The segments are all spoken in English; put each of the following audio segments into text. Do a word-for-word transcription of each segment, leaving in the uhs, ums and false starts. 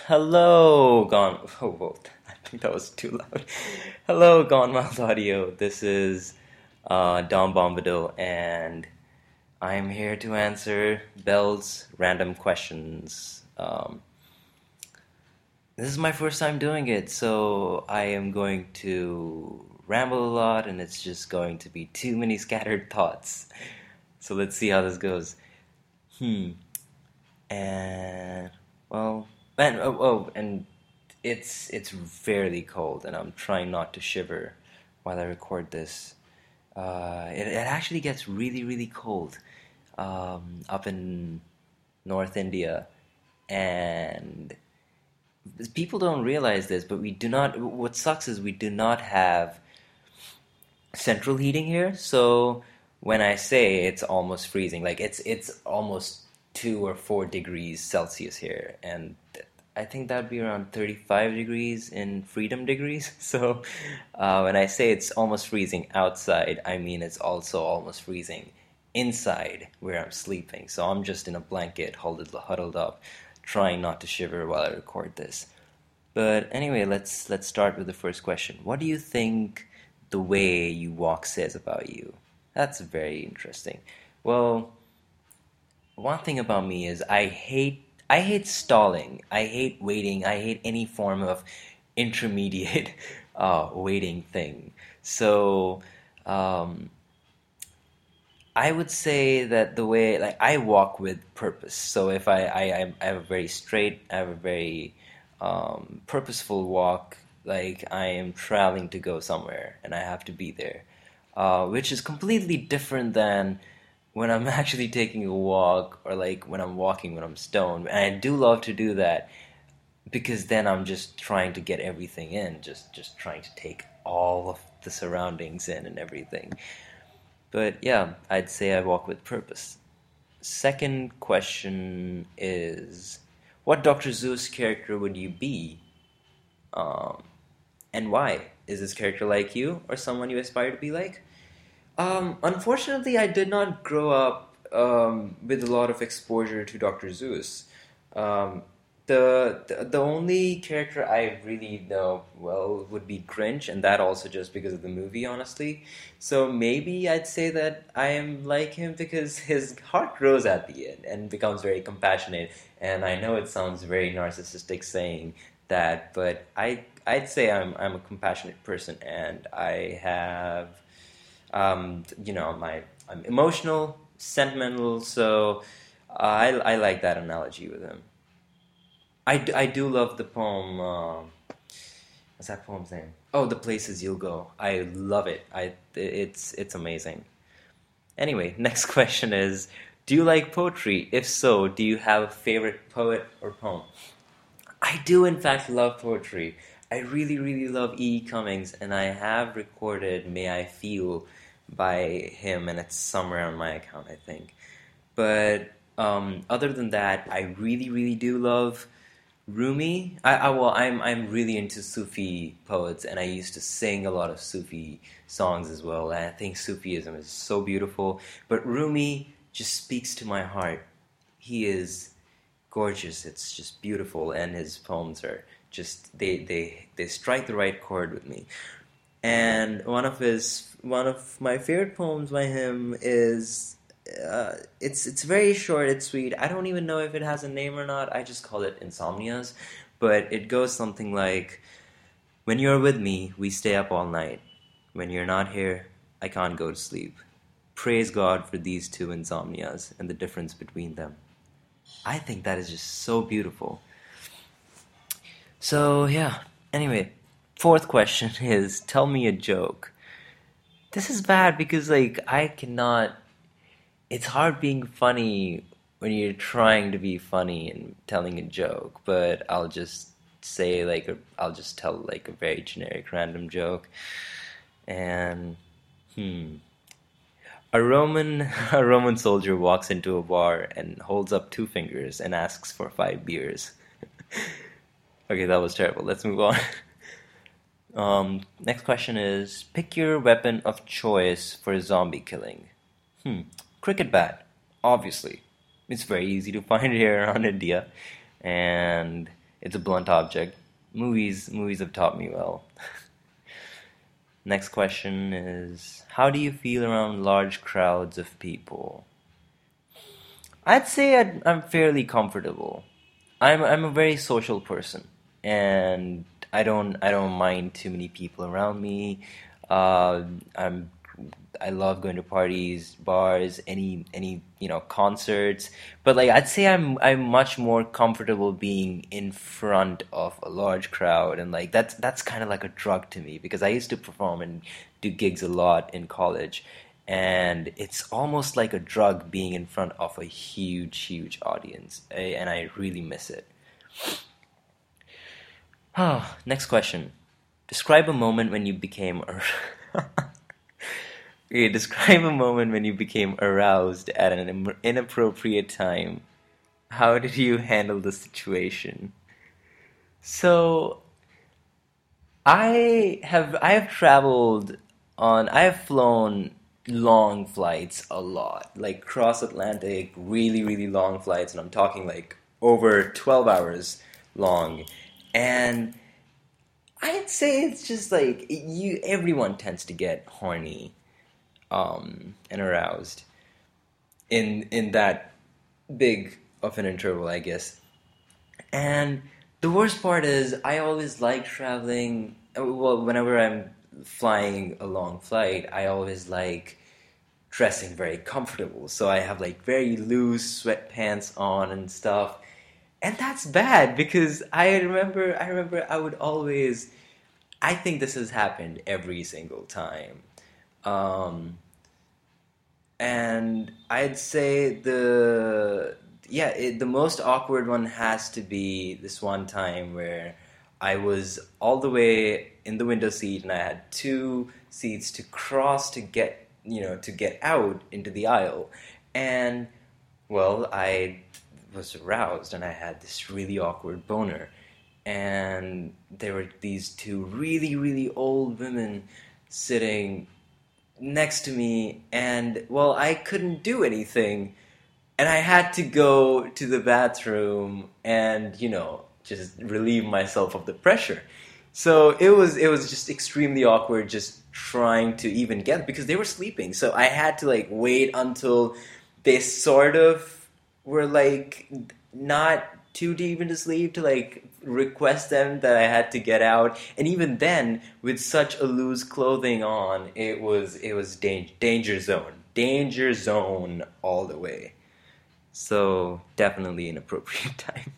Hello, Gone. Oh, whoa, I think that was too loud. Hello, Gone Miles Audio. This is uh, Dom Bombadil, and I am here to answer Bell's random questions. Um, this is my first time doing it, so I am going to ramble a lot, and it's just going to be too many scattered thoughts. So let's see how this goes. Hmm. And well, and oh, oh, and it's it's fairly cold, and I'm trying not to shiver while I record this. Uh, it, it actually gets really, really cold um, up in North India, and people don't realize this, but we do not. What sucks is we do not have central heating here. So when I say it's almost freezing, like it's it's almost two or four degrees Celsius here, and I think that'd be around thirty-five degrees in freedom degrees. So uh, when I say it's almost freezing outside, I mean it's also almost freezing inside where I'm sleeping. So I'm just in a blanket, huddled, huddled up, trying not to shiver while I record this. But anyway, let's let's start with the first question. What do you think the way you walk says about you? That's very interesting. Well, one thing about me is I hate I hate stalling. I hate waiting. I hate any form of intermediate uh, waiting thing. So um, I would say that the way like I walk with purpose. So if I I, I I have a very straight, I have a very um, purposeful walk. Like I am traveling to go somewhere and I have to be there, uh, which is completely different than when I'm actually taking a walk or like when I'm walking when I'm stoned. And I do love to do that because then I'm just trying to get everything in, just just trying to take all of the surroundings in and everything. But yeah, I'd say I walk with purpose. Second question is, what Doctor Zeus character would you be? Um, and why? Is this character like you or someone you aspire to be like? Um, unfortunately, I did not grow up um, with a lot of exposure to Doctor Zeus. Um, the, the the only character I really know well would be Grinch, and that also just because of the movie, honestly. So maybe I'd say that I am like him because his heart grows at the end and becomes very compassionate. And I know it sounds very narcissistic saying that, but I I'd say I'm I'm a compassionate person, and I have um, you know, my I'm emotional, sentimental, so I I like that analogy with him. I, d- I do love the poem. Um, what's that poem's name? Oh, The Places You'll Go. I love it. I it's it's amazing. Anyway, next question is: do you like poetry? If so, do you have a favorite poet or poem? I do, in fact, love poetry. I really, really love E. E. Cummings, and I have recorded May I Feel by him, and it's somewhere on my account, I think. But um, other than that, I really, really do love Rumi. I, I well, I'm I'm really into Sufi poets, and I used to sing a lot of Sufi songs as well. And I think Sufism is so beautiful. But Rumi just speaks to my heart. He is gorgeous. It's just beautiful, and his poems are just they they they strike the right chord with me. And one of his one of my favorite poems by him is uh, it's it's very short, it's sweet. I don't even know if it has a name or not. I just call it Insomnias, but it goes something like, "When you're with me, we stay up all night. When you're not here, I can't go to sleep. Praise God for these two insomnias and the difference between them." I think that is just so beautiful. So, yeah. Anyway, fourth question is, tell me a joke. This is bad because, like, I cannot. It's hard being funny when you're trying to be funny and telling a joke, but I'll just say, like, a, I'll just tell, like, a very generic random joke. And, hmm. A Roman a Roman soldier walks into a bar and holds up two fingers and asks for five beers. Okay, that was terrible. Let's move on. Um, next question is, pick your weapon of choice for zombie killing. Hmm, cricket bat, obviously. It's very easy to find here around India, and It's a blunt object. Movies, movies have taught me well. Next question is, how do you feel around large crowds of people? I'd say I'd, I'm fairly comfortable. I'm I'm a very social person, and I don't I don't mind too many people around me. Uh, I'm I love going to parties, bars, any any you know concerts. But like I'd say I'm I'm much more comfortable being in front of a large crowd, and like that's that's kind of like a drug to me because I used to perform and do gigs a lot in college, and it's almost like a drug being in front of a huge huge audience, eh, and I really miss it. Ah, next question. Describe a moment when you became a Okay, describe a moment when you became aroused at an im- inappropriate time. How did you handle the situation? So, I have I have traveled on I have flown long flights a lot, like cross Atlantic, really really long flights, and I'm talking like over twelve hours long. And I'd say it's just like you everyone tends to get horny um and aroused in in that big of an interval, I guess. And the worst part is, I always like traveling. uh, Well, whenever I'm flying a long flight, I always like dressing very comfortable. So I have like very loose sweatpants on and stuff. And that's bad because I remember, I remember I would always, I think this has happened every single time. Um, And I'd say the yeah, it, the most awkward one has to be this one time where I was all the way in the window seat and I had two seats to cross to get, you know, to get out into the aisle. And well, I was aroused and I had this really awkward boner. And there were these two really, really old women sitting next to me, and well, I couldn't do anything, and I had to go to the bathroom and you know just relieve myself of the pressure. So it was it was just extremely awkward just trying to even get, because they were sleeping, so I had to like wait until they sort of were like not too deep into sleep to like request them that I had to get out. And even then, with such a loose clothing on, it was it was dan- danger zone, danger zone all the way. So definitely an appropriate time.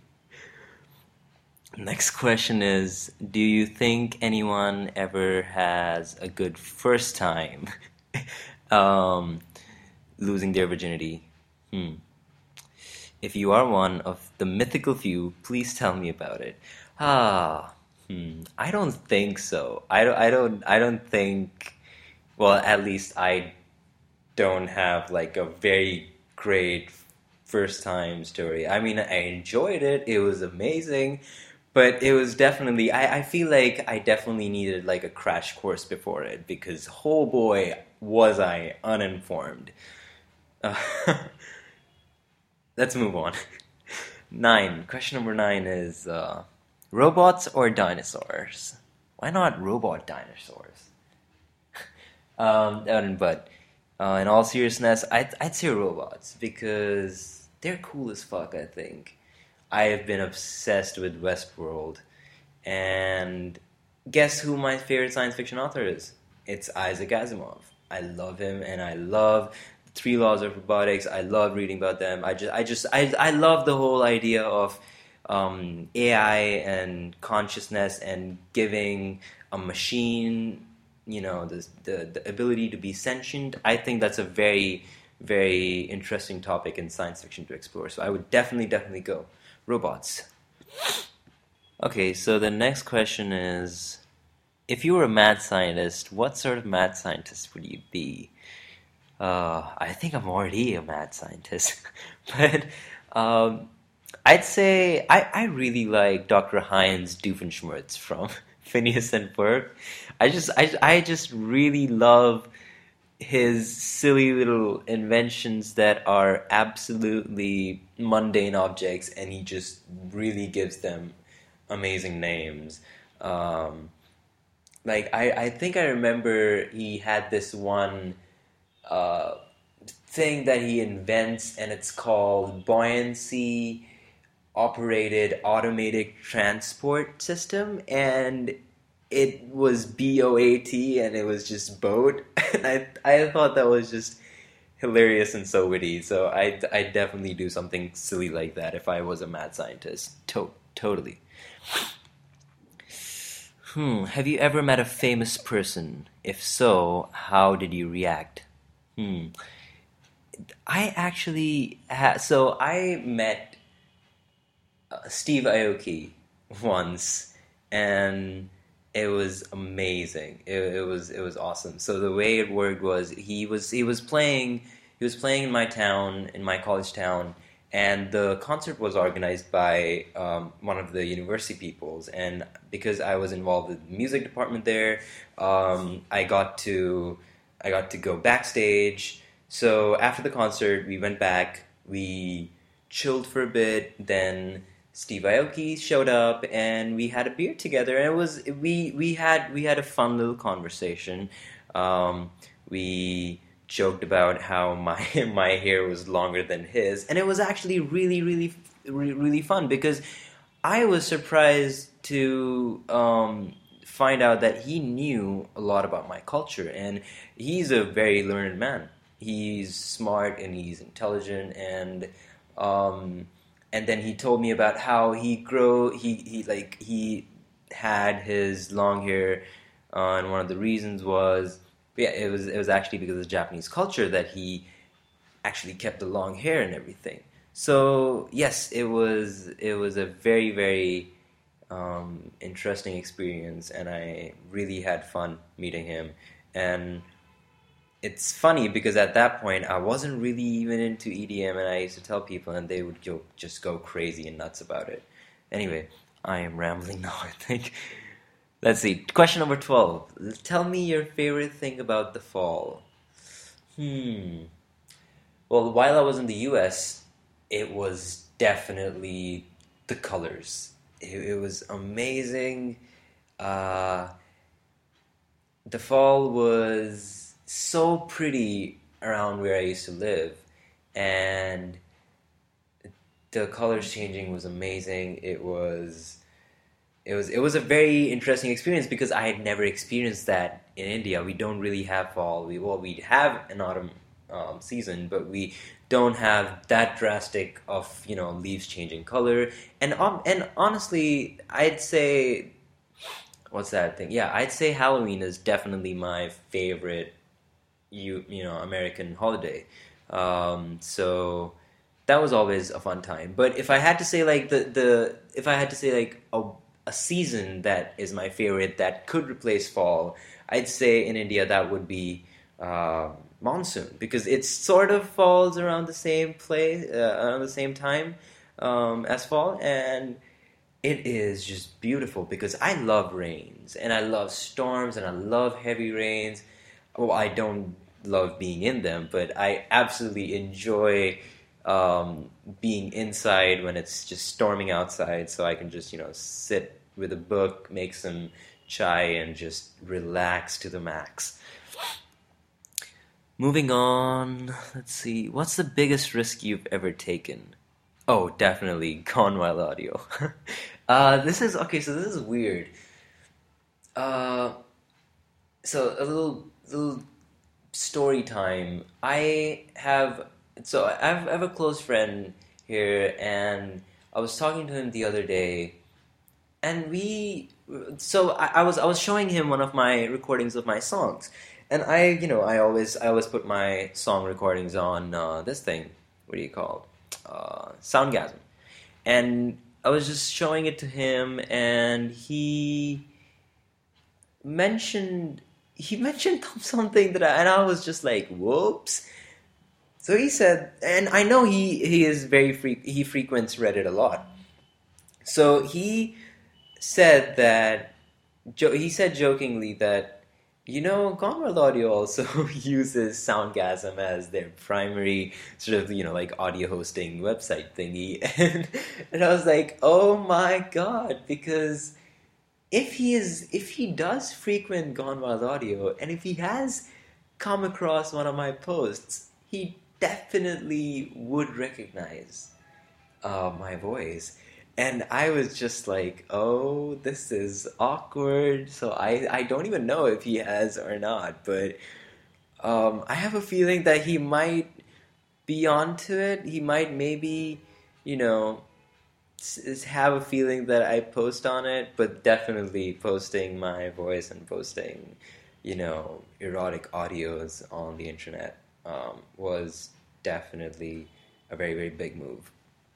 Next question is, do you think anyone ever has a good first time um, losing their virginity? Hmm. If you are one of the mythical few, please tell me about it. Ah, hmm. I don't think so. I don't. I don't. I don't think. Well, at least I don't have like a very great first time story. I mean, I enjoyed it. It was amazing, but it was definitely. I. I feel like I definitely needed like a crash course before it, because oh boy, was I uninformed. Uh, let's move on. Nine. Question number nine is uh, robots or dinosaurs? Why not robot dinosaurs? Um, and, but uh, in all seriousness, I'd, I'd say robots because they're cool as fuck, I think. I have been obsessed with Westworld. And guess who my favorite science fiction author is? It's Isaac Asimov. I love him, and I love Three Laws of Robotics. I love reading about them. I just, I just, I, I love the whole idea of um, A I and consciousness and giving a machine, you know, the, the the ability to be sentient. I think that's a very, very interesting topic in science fiction to explore. So I would definitely, definitely go robots. Okay, so the next question is, if you were a mad scientist, what sort of mad scientist would you be? Uh, I think I'm already a mad scientist, but um, I'd say I, I really like Doctor Heinz Doofenshmirtz from Phineas and Ferb. I just I, I just really love his silly little inventions that are absolutely mundane objects, and he just really gives them amazing names. Um, like I, I think I remember he had this one uh, thing that he invents, and it's called buoyancy operated automated transport system, and it was B O A T, and it was just boat. And I I thought that was just hilarious and so witty. So I I definitely do something silly like that if I was a mad scientist. To- totally. Hmm. Have you ever met a famous person? If so, how did you react? Hmm. I actually ha- so I met uh, Steve Aoki once, and it was amazing. It, it was it was awesome. So the way it worked was he was he was playing he was playing in my town, in my college town, and the concert was organized by um, one of the university peoples. And because I was involved with the music department there, um, I got to I got to go backstage. So after the concert, we went back. We chilled for a bit. Then Steve Aoki showed up, and we had a beer together. And it was we we had we had a fun little conversation. Um, we joked about how my my hair was longer than his, and it was actually really really really, really fun because I was surprised to um, find out that he knew a lot about my culture, and he's a very learned man. He's smart and he's intelligent, and um, and then he told me about how he grow he he like he had his long hair, uh, and one of the reasons was yeah it was it was actually because of the Japanese culture that he actually kept the long hair and everything. So yes, it was it was a very very um, interesting experience, and I really had fun meeting him. And it's funny because at that point I wasn't really even into E D M, and I used to tell people, and they would go, just go crazy and nuts about it. Anyway, I am rambling now, I think. Let's see. Question number twelve. Tell me your favorite thing about the fall. Hmm. Well, while I was in the U S, it was definitely the colors. It, it was amazing. Uh, the fall was so pretty around where I used to live, and the colors changing was amazing. It was it was it was a very interesting experience because I had never experienced that in India. We don't really have fall. We well we have an autumn um, season, but we don't have that drastic of you know leaves changing color. And um, and honestly, I'd say what's that thing? Yeah, I'd say Halloween is definitely my favorite you you know American holiday. Um, so that was always a fun time. But if I had to say like the the if I had to say like a a season that is my favorite that could replace fall, I'd say in India that would be uh, monsoon because it sort of falls around the same place uh, around the same time um, as fall, and it is just beautiful because I love rains and I love storms and I love heavy rains. Well, I don't love being in them, but I absolutely enjoy um, being inside when it's just storming outside, so I can just, you know, sit with a book, make some chai, and just relax to the max. Moving on, let's see. What's the biggest risk you've ever taken? Oh, definitely Gone Wild Audio. uh, this is okay. So this is weird. Uh, so a little little story time. I have so I have, I have a close friend here, and I was talking to him the other day, and we so I, I was I was showing him one of my recordings of my songs, and I you know I always I always put my song recordings on uh, this thing. What do you call it? Uh, Soundgasm, and I was just showing it to him, and he mentioned he mentioned something that I, and I was just like, whoops. So he said, and I know he he is very free, he frequents Reddit a lot. So he said that jo- he said jokingly that You know, Conrad Audio also uses Soundgasm as their primary sort of, you know, like audio hosting website thingy. And, and I was like, oh my God, because if he is, if he does frequent Gone Wild Audio, and if he has come across one of my posts, he definitely would recognize uh, my voice. And I was just like, oh, this is awkward. So I, I don't even know if he has or not. But um, I have a feeling that he might be onto it. He might maybe, you know, s- have a feeling that I post on it. But definitely posting my voice and posting, you know, erotic audios on the internet um, was definitely a very, very big move.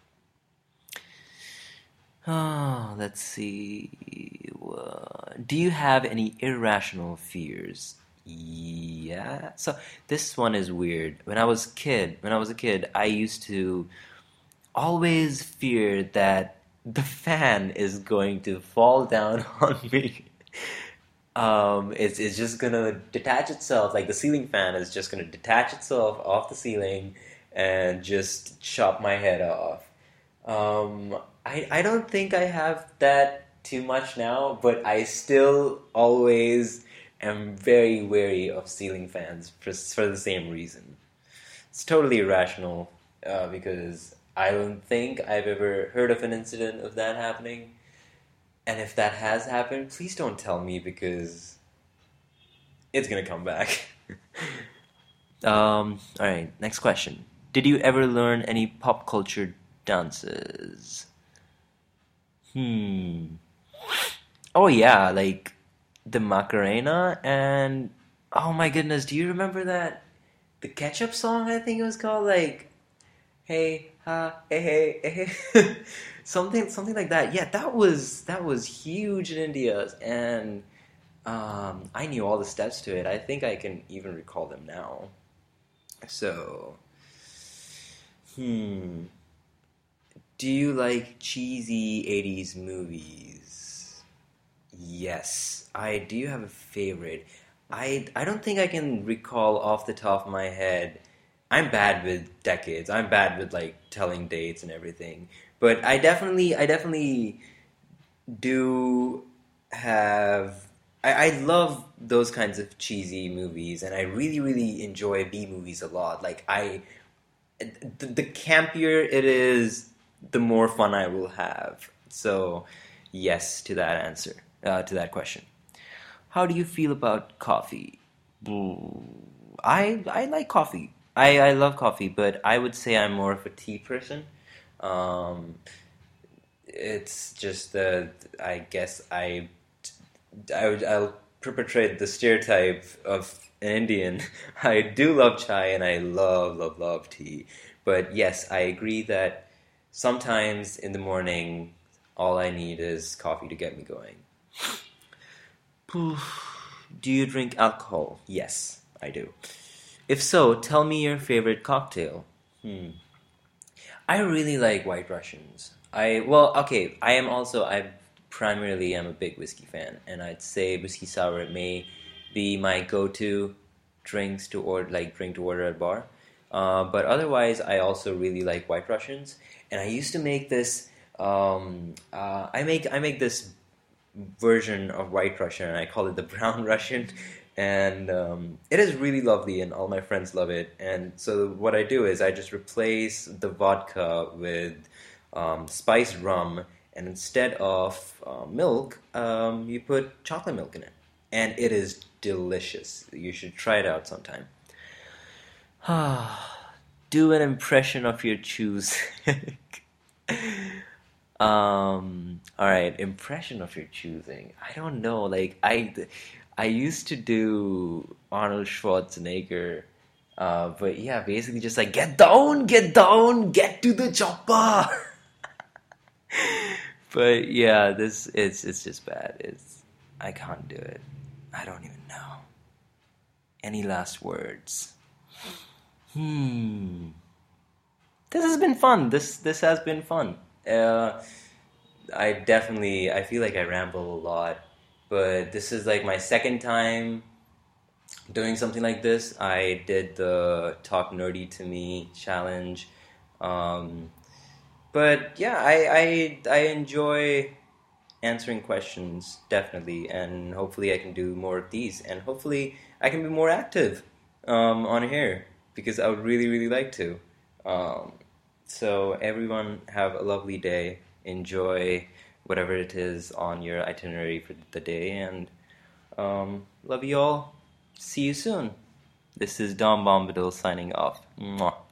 Oh, let's see. Uh, do you have any irrational fears? Yeah. So this one is weird. When I was kid, when I was a kid, I used to always fear that the fan is going to fall down on me. Um, it's it's just gonna detach itself, like the ceiling fan is just gonna detach itself off the ceiling and just chop my head off. Um, I I don't think I have that too much now, but I still always am very wary of ceiling fans for for the same reason. It's totally irrational, uh, because I don't think I've ever heard of an incident of that happening. And if that has happened, please don't tell me because it's gonna come back. Um, all right, next question. Did you ever learn any pop culture dances? Hmm. Oh yeah, like the Macarena and oh my goodness, do you remember that the Ketchup song? I think it was called like hey ha hey hey hey hey. something something like that. Yeah, that was that was huge in India, and um, I knew all the steps to it. I think I can even recall them now. So, hmm. Do you like cheesy eighties movies? Yes, I do have a favorite. I I don't think I can recall off the top of my head. I'm bad with decades. I'm bad with like telling dates and everything. But I definitely I definitely do have I, I love those kinds of cheesy movies, and I really really enjoy B movies a lot. Like I the, the campier it is, the more fun I will have. So, yes to that answer, uh, to that question. How do you feel about coffee? Mm, I I like coffee. I, I love coffee, but I would say I'm more of a tea person. Um, it's just that I guess I I would, I'll perpetrate the stereotype of an Indian. I do love chai and I love, love, love tea. But yes, I agree that sometimes in the morning, all I need is coffee to get me going. Do you drink alcohol? Yes, I do. If so, tell me your favorite cocktail. Hmm. I really like White Russians. I well, okay. I am also I primarily am a big whiskey fan, and I'd say whiskey sour may be my go-to drinks to order, like drink to order at bar. Uh, but otherwise, I also really like White Russians, and I used to make this. Um, uh, I make I make this version of White Russian, and I call it the Brown Russian. And um, it is really lovely, and all my friends love it. And so what I do is I just replace the vodka with um, spiced rum, and instead of uh, milk, um, you put chocolate milk in it, and it is delicious. You should try it out sometime. Do an impression of your choosing. Um, all right, impression of your choosing. I don't know. Like I, I used to do Arnold Schwarzenegger, uh, but yeah, basically just like get down, get down, get to the chopper. But yeah, this it's it's just bad. It's I can't do it. I don't even know. Any last words? Hmm. This has been fun. This this has been fun. Uh, I definitely I feel like I ramble a lot, but this is like my second time doing something like this. I did the Talk Nerdy to Me challenge. Um, but yeah, I, I, I enjoy answering questions, definitely, and hopefully I can do more of these, and hopefully I can be more active um, on here, because I would really, really like to. Um, so everyone have a lovely day. Enjoy whatever it is on your itinerary for the day, and um, love you all. See you soon. This is Dom Bombadil signing off. Mwah.